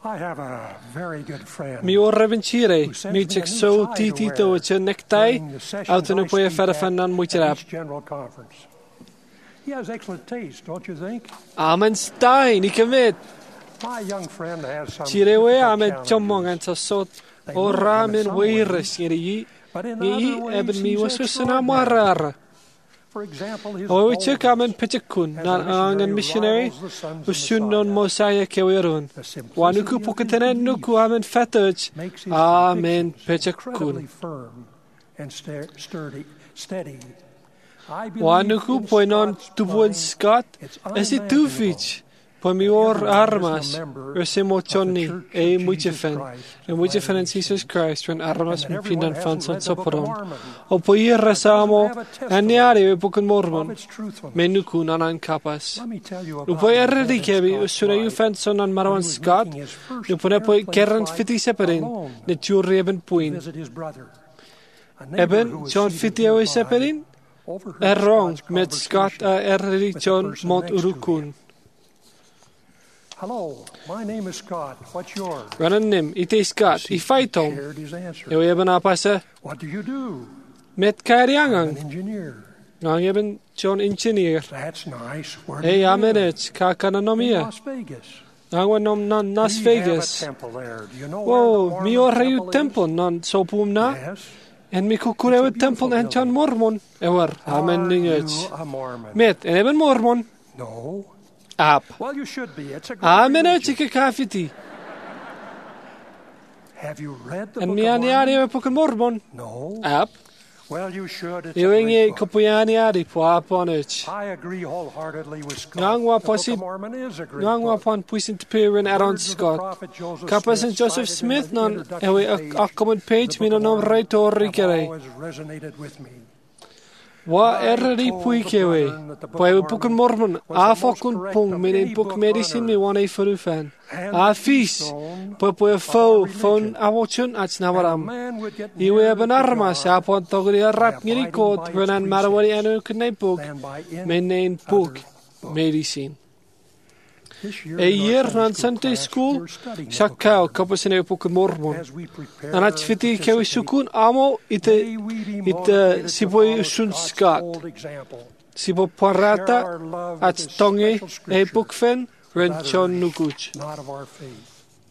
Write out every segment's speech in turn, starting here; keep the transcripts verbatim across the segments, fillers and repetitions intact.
I have a very good friend. Mi o'r refyn tire, mi tic so ti ti to che necktie, out in a way fer fan nan moet rap. He has excellent taste, don't you think? Amen stein, ik met. My young friend has some. Tire we amen chomong an so o ramen weires ngiri. Ni eben mi was na marar. For example, his O we check amen pichakun nan angan missionary usun non mosiah kewerun. Wanuku poketenen nuku amen fetch. Amen pichakun. And sturdy, steady. Wanuku poinon tubuan Scott es it tu fich. Po mi or armas usimo chonni e muchefen. E muchefen en Jesus Christ when armas pinan fans on soporon. O po ir rasamo aniari e pokon mormon. Menuku nanan kapas. Nu po erdi kebi usuna you fans on Marwan Scott. Nu po ne po kerrant fifty separin ne turreben puin. Eben John fifty o separin. Er wrong met Scott a erdi John Mont Urukun. Hello, my name is Scott. What's yours? Ranan nim, ite Scott, I fight om. Eu eben apasa. What do you do? Met kariangang. An engineer. Ngang eben John engineer. That's nice. Where Hey, amenet, kakananomia. Las Vegas. Ngang nom nan Las Vegas. We have a temple there. Do you know Whoa, where mi the orre Mormon u temple temple nan sopum na. is? Yes. En mi kukure u temple en John Mormon. Ewer, amen Are ninget. you a Mormon? Met, en eben Mormon. No. Ap. Well, you should be. It's a great Amenet, religion. chike kafiti. Have you read the En Book mi of ani Mormon? ari e poken Mormon. No. Ap. Well, you should. It's a Eu great inge book. kopuyani ari po aponech. I agree wholeheartedly with Scott. Ngang wa The Book posi- of Mormon is a great Ngang wa book. pon puisint pirin aron Words of the Scott. prophet Joseph Kapas Smith en Joseph cited in Smith the non introduction ewe page akkomend of page the mi Book non of om rei torri have kerei. always resonated with me. Wa erri pui kewe. Po ewe puken Mormon. A fokun pung min een boek medicine mi wan e for u fan. A fies. Po po e fo fon awotjun ats And a nawaram. man would get Iwe nearer eben to armas God a pon togri a rap ngiri kot venan marawari anu knei book. than by any Men een other book book. medicine. This year E in our year Sunday nan school Sunday class, school we're studying the Book of shakao Mormon. kapas en e puken Mormon. As we prepare Dan had to fiti kewe participate, sukun amo ite may we be ite motivated to siboi follow usun Scott's Scott. old example. Sibo Share parata our love at with this tonge special e scripture bookfen with ren chon others, nukuch. not of our faith.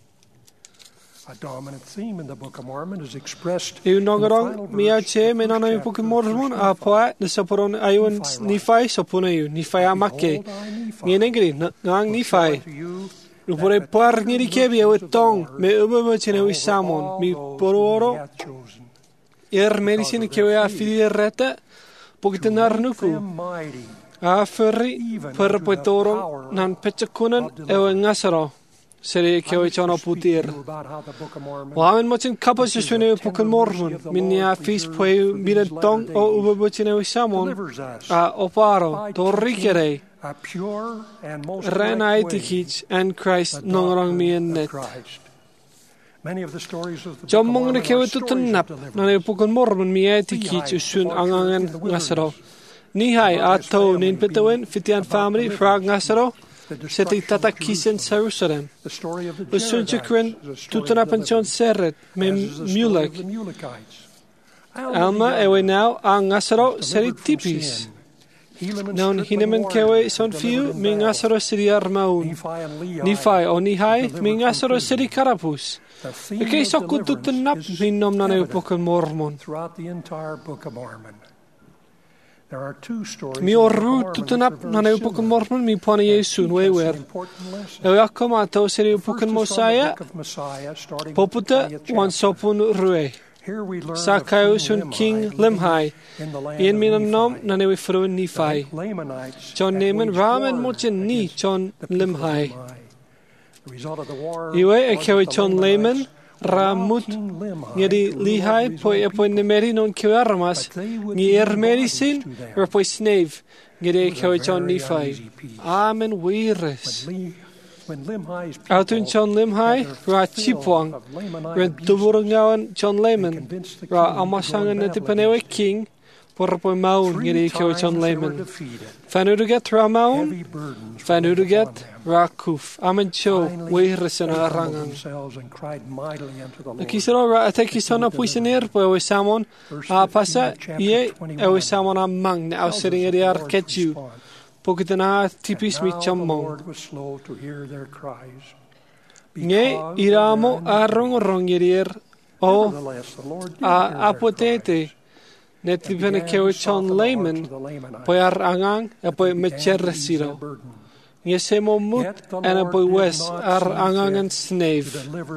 A dominant theme in the Book of Mormon is expressed Eu in the final nongarong mia verse che of the men first ana chapter puken of Mormon First a Nephi. poa ne saporon ayun Nephi nifai sopuna you nifai amake. Behold, I, Nephi, Ni nengri ngang will show nifai. unto you Nu that pore the par tender ngiri kebi mercies e of the tong Lord me ube me chene are wi over samon all mi those whom he pororo hath chosen. er medicine kewe a fidi rete pokitenar Make nuku. them mighty, A ferri per poitoron nan pechakunan e ngasaro. Seri kewe chono putir. you about how the Book of Mormon Wamen mochen kapas jesune puken Mormon. Min ya fis poe mire tong o ube bochine wi samon. delivers us A oparo torrikere. a pure and most Rena correct way, itikich and Christ the nongrong mi doctrine en of net. Christ. Many of the stories of the Book Jom of mong Mormon ne are kewe stories tutun of nap. deliverance. Nane puken Mormon mi itikich usun angangen ngasaro. Nihai ato nin petawin fitian family frag ngasaro. The Seti destruction tata of kisen Jerusalem. Jerusalem. The story of the Usun Jaredites chikren is a story tutun of apan chon deliverance, seret me as is the story mulek. of the Mulekites. Alma ewe now ang ngasaro seri delivered from tipis. sin. Helaman and Non Strickland hinemen kewe warriors son delivered fiu in mi battle. ngasaro seri armaun. Nephi and Lehi Nifai o Nihai delivered mi from ngasaro prison. seri karapus. The theme Okay, of so good deliverance tutun nap is mi nom nane evident upoken Mormon. throughout the entire Book of Mormon. There are two stories Mi in the Book of orru Mormon tutun which nap are very nane upoken similar Mormon mi pone and Yesu teach we us wer. an important lesson. Ewe akkomato seri The first upoken is from the Mosiah. Book of Messiah, starting with the Poputa twentieth wan chapter. sopun rue. Here we learn Sakayo of sun King King Limhi Limhi. in the land Ian of min nom Nephi. nane we fruin The Nifai. Lamanites John had Naaman waged ramen war mochen ni against John the people of Limhi. Limhi. The result of the war Iwe e was kewe that the John Lamanites Layman ramut allowed King Limhi ngeri to rule over Lihai his po own e po people. nemeri non kewe armas. But they would Ni be er bondage medicine to them. er po snave. Ngeri e It was a kewe John very Nifai. uneasy peace. Amen When weires. Lee- when Limhi's Autun people John had Limhi their ra fill chipwang. of Lamanite Ren abuses, tuburangawan John they Layman. convinced the Ra king to go amasangan in na battle tipanewe against him. king. por poi maun ngiri kewi chon layman. Fanuduget ra maun, fanuduget ra kuf. Amen cho, weirisen a rangang. Kisero ra ate kisona puisenir, po ewe samon, a pasa, ie, ewe samon a mang, ne au sitting at ar ketju. Pokitana tipis mi chammo. Nge iramo a rong rong irir, o a apotete. Net tipene kewe chon layman, poi ar angang, e poi mecherresiro. Nge semo mut, en e poi wes ar angang en snave.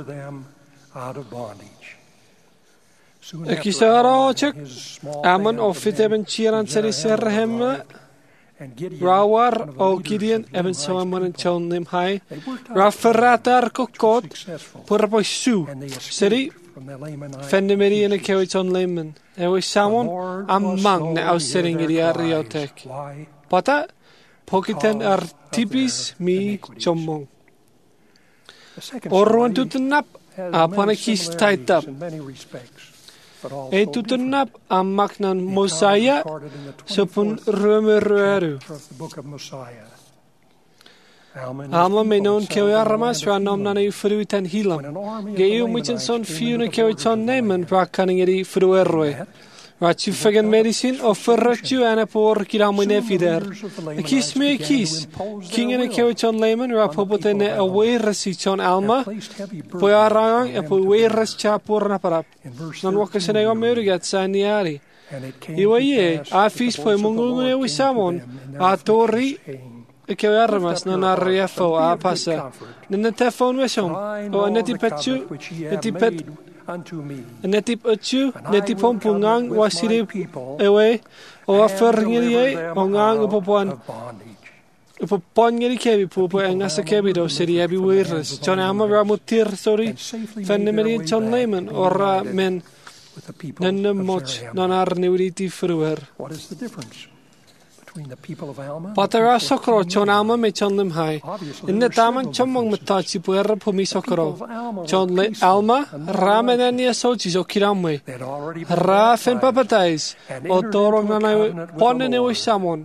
E kisa ara ochek, amon o fit eben chiran seri serre hemme, Rawar o Gideon even so amon en chon nim hai, ra ferratar kokot, pura poi su, seri, Fendemeri in a kewi chon layman. Ewe samon am mang na au sering iri ariotek. Pata pokiten ar tipis mi chomong. Orwan tutenap apana kis taitap. E tutenap am maknan Mosiah supun rumerueru. Alma menon kewi armas ra nom nana i fruitan hilam. Geu mitjen son fiuna kewi ton nemen ra kaning iri fruerwe. Ra tu fagan medicine o ferratju ana por kiramune fider. A kis me a kis. King in a kewi ton layman ra popote ne a weirasi ton alma. Po arang e po weiras cha por na parap. Non wakasene o murigat sa niari. Iwa ye a fis po mungulune wisamon a tori e che armas non arriafo a passa. Nella telefon wesom o neti petchu neti pet neti petchu neti pompungang wasiri ewe o aferngiri o ngang popon popon ngiri kebi popo ngasa kebi do seri abi wirres John ama ramutir sorry fennemeri John Layman or men nenne moch non ar neuriti fruer. What is the difference? Patara sokro chon alma me chon lim hai. In the daman chomong matachi puera pumi sokro. Chon le alma ramen ania sochi so kiramwe. Rafen papatais. O toro nana ponen e samon.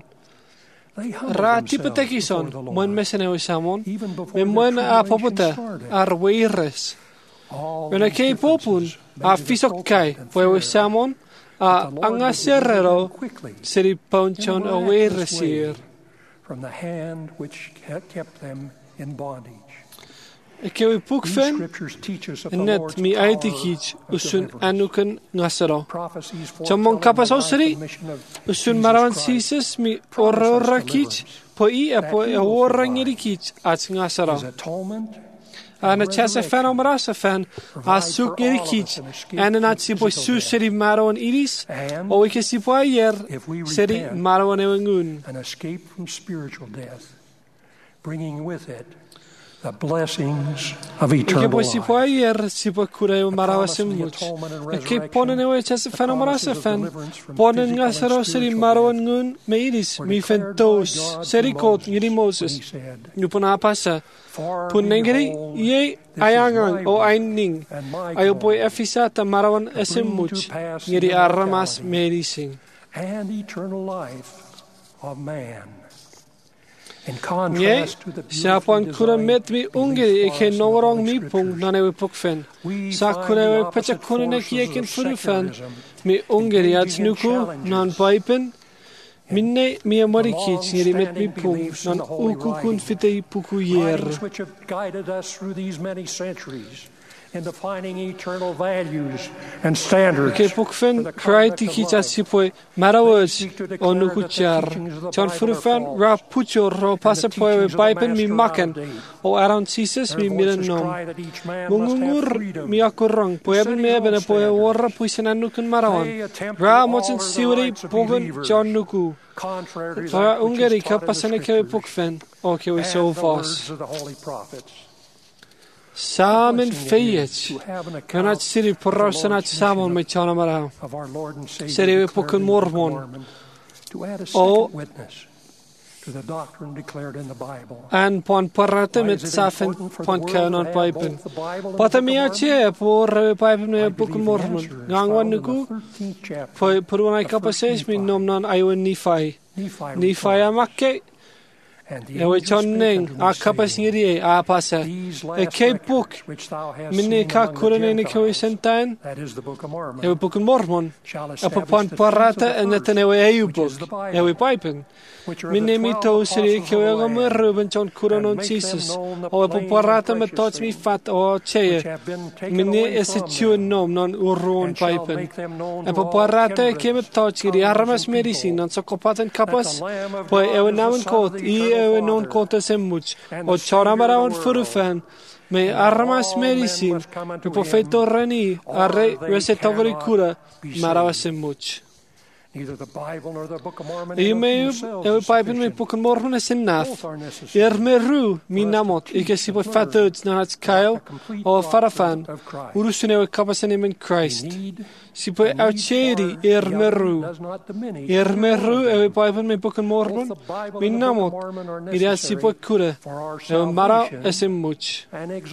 Ra tipatekison. Mon mesene e samon. Me mon a popota ar weires. When I came popun a fisokai fue samon. A anga serrero seri ponchon away resir from the hand which kept them in bondage. E kewi pukfen net mi aitikich usun anukan ngasero. Chamon kapaso seri usun marawan sises mi orrakich po i a po e orrangirikich at ngasero. Ana chasa fan o marasa fan a suk geri kich ana nat si po su seri maro an iris o we ke si po ayer seri maro an ewangun an escape from spiritual death bringing with it the blessings of eternal life. Ke po si po ayer si po kura e marawa simuch e ke ponen e we chasa fan o marasa fan ponen ngasaro seri maro an ngun me iris mi fen tos seri kot ngiri Moses nupona pasa Punengeri ye ayangang o aining ayo boy efisata marawan esemuch ngiri aramas medicine and eternal life of man. In Ye contrast to the siapon kura met mi ungeri e ke noworong mi pung nanewe pukfen sa kura we pecha kunene kieken furufen mi ungeri at nuku non paipen Minne mia morikich ngiri met mi pung non uku kun fitei puku yer. Which have guided us through these many centuries in defining eternal values and standards. Ke pukfen kraiti kicha sipoe marawos o nuku char. Chan furufan ra pucho ro pasa poe we baipen mi maken o around sises mi miren nom. Mungungur mi akurang poe ben me ben poe warra puisen nukun marawan. Ra mochen siwri pogen John nuku. Ra ungeri kapasane ke pukfen o ke we so fast. Samen feyech. Kanat siri porrosanat samon me chana marao. Siri we pukun mormon. O an pon parata mit safen pon canon Bible. Pata mi ache por Bible me Book of Mormon. Ngangwan nuku po purunai kapases mi nom non ayun Nephi. Nephi amake ewe chonning a kapasngiri a pasa e ke book minne ka kurane ni ko sentan ewe Book of Mormon a pon parata en etenewe ayu book ewe Bible minne mi to sri ke we mer Ruben John kuranon Jesus o po parata me touch mi fat o che minne es tu nom non uron Bible e po parata ke me touch ri armas medicine non so kopatan kapas po ewe namen kot i ewe non kot semuch o chora maraon furufan me armas medicine po feto rani arre wese togri kura marawa semuch. Neither the Bible nor the Book of Mormon E me e Bible me Book of Mormon is enough. Er me ru mi namot ik es po fatot na het Kyle o farafan. Urusune we kapasene in Christ. Si po outcheri er me ru. Er me ru e Bible me Book of Mormon mi namot. Ida si po kure. E mara es much.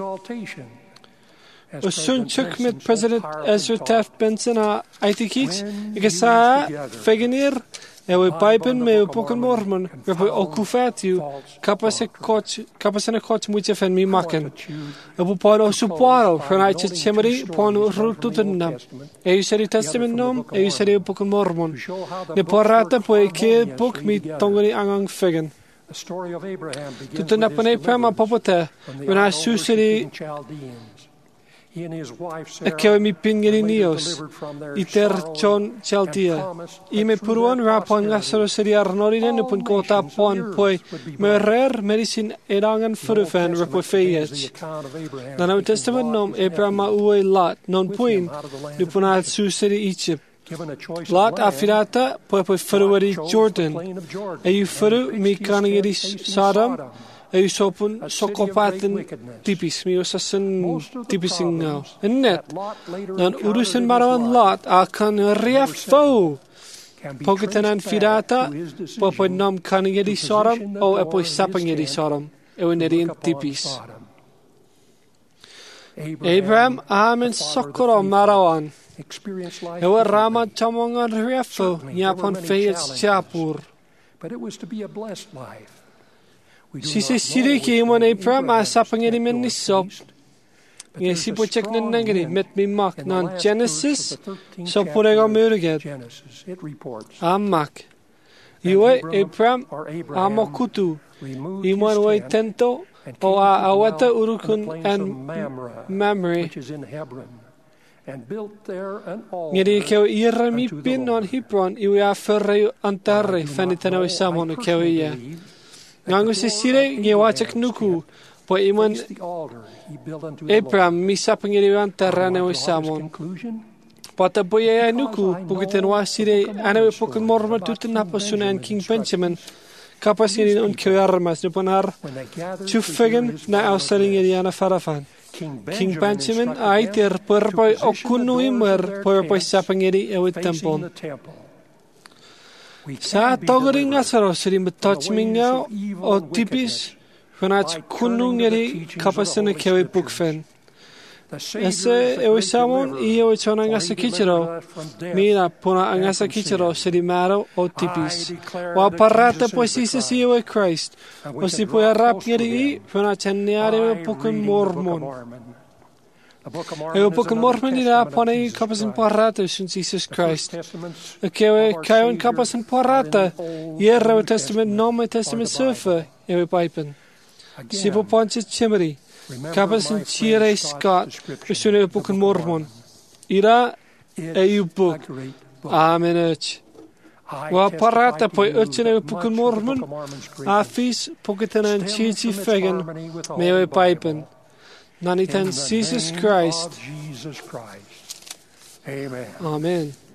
O sunchuk met President Ezra Taft Benson a aitikich, ik is a fegenir, e we Bible me Book of Mormon, we we okufatiu, kapas e koch, kapas en koch muche fen mi maken. E we paro suparo, van uit het chemeri, pon rututenam. E u seri testament nom, e u seri Book of Mormon. Ne porata po e ke book mi tongeri angang fegen. Tutun apane pema popote, when I suseri e kewe mi pingeri nios, iter chon chaltia. I me puruan rapon ngasaro seri arnorinen upon kota pon poi me rer medicine erangan furufan repo feyech. Dan au testament nom Abraham ue Lot non puin nupon al su seri Egypt. Lot afirata poi poi furuari Jordan. E u furu mi kanigeri Sodom. E sopun sokopaten typisch mi osasen typising nou. En net dan urusen marawan Lot a kan riafo. Pogeten an fidata popo nam kaningedi Sodom o e poi sapangedi Sodom. E wenerian typisch. Abraham amen sokoro marawan. E we rama chamongan riafo nyapon feyets chapur. But it was to be a blessed life. Si se siri ki imon Abraham a sapangeri men nisop. Nge si po check nan nangeri met mi mak nan Genesis so porega murged. Amak. Iwe Abraham amokutu. Imon we tento o a awata urukun and Mamre. Ngeri keo ira mi pin on Hebron iwe a ferre antarre fanitana we samon keo ia. Ngangu se sire nge wachak nuku po iman Abraham mi sapangiri wan terrane we samon. Pata po ya nuku pugiten wa sire ana we pokon morma tuten napasuna and King Benjamin kapasini un kwarmas ne ponar chufegen na ausering iriana farafan. King Benjamin aiter perboy okunu imer perboy sapangiri e with tempon. Sa togering asaro seri metouch minga o tipis vanach kunungeri kapasene kewe bukfen. Ese ewe samon i ewe chona angasa kichiro. Mira pona angasa kichiro seri maro o tipis. Wa parata poisisa si ewe Christ. O si poya rap ngeri i vanach anneare ewe pokon Mormon. E Book of Mormon ira pone i kapasin parata sin Jesus Christ. E kewe kayon kapasin parata ira o testament nom e testament surfer ewe paipen. Sipo ponche chimeri kapasin chire Scott usun e Book of Mormon. Ira e u book. Amen ech. Wa parata poi urchin e Book of Mormon a fis poketenan chichi fegen me ewe paipen. Nanitan Jesus Christ. Jesus Christ. Amen. Amen.